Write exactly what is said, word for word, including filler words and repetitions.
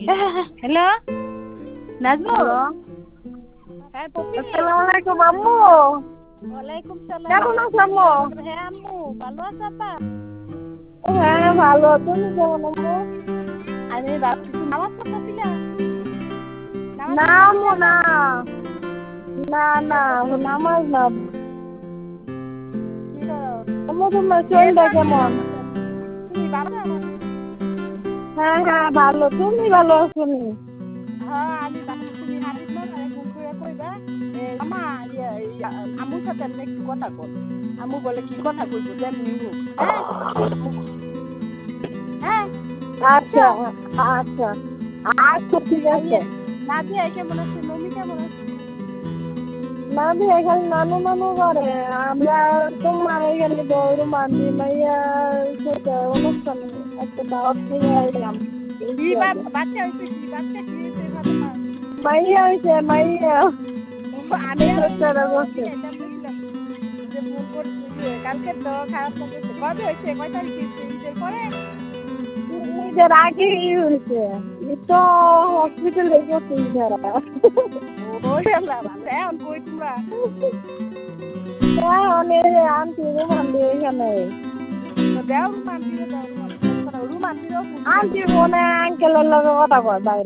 Hello Nazmul. Hello, হ্যাঁ পপি। আসসালামু আলাইকুম আম্মু। ওয়ালাইকুম সালাম। কেমন আছো আম্মু? হ্যাঁ আম্মু ভালো আছো আপা? হ্যাঁ ভালো, তুমি কেমন আম্মু? আমি ভাবছি তুমি নামাজ পড়তেছিলা? নামাজ না পড়তেছিলে আম্মু আপা? না, না না নামাজ না। কি করো? আম্মু তোমার এই তো শরীরটা আমি কেমন? নামাজ পড়তেছি। তুমি ভালো আছো? হ্যাঁ হ্যাঁ ভালো, তুমি ভালো আছো নি? হ্যাঁ আমি ভালো। তুমি হাবিব মামারে ফোন করে কইবা এ মামা ইয়া ইয়া, আম্মুর সাথে আপনি একটু কথা কন। আম্মু বলে কি কথা কইব যেমনি হোক। হ্যাঁ হ্যাঁ বুঝছো? আচ্ছা আচ্ছা আচ্ছা ঠিক আছে। আইয়ে নাদিয়া কেমন আছে? মম্মি কেমন আছে? না দি এখানে নানু নানু করে, আমরা তোমার এখানে গরু মান্দি মাইয়া সেটা অনুষ্ঠান একটা দাওয়াত থেকে আইলাম কি একটু বা আগে। বাচ্চা হয়েছে কি বাচ্চা কি হয়েছে ফাতেমা? মাইয়া হয়েছে মাইয়া, আমি আর ওই বাচ্চারা তো বসে। জিজ্ঞাসা করছিলাম যে ফোন করছি যে কালকে তো খারাপ লাগছে কবে হয়েছে কয় তারিখ হয়েছে ঈদের পরে? ঈদের আগেই হয়েছে, ই তো হসপিটালে গেছে যারা। ও আল্লাহ ভালো এখন কই তোমরা? অনেক আন্টি রুমান্দি এখানে, তো দেও রুমান দিলে দেও রুমান সমস্যা না রুমান দিলেও ফোন দিও। আন্টি মনে আঙ্কেলের লগে কথা কয় বাইরে।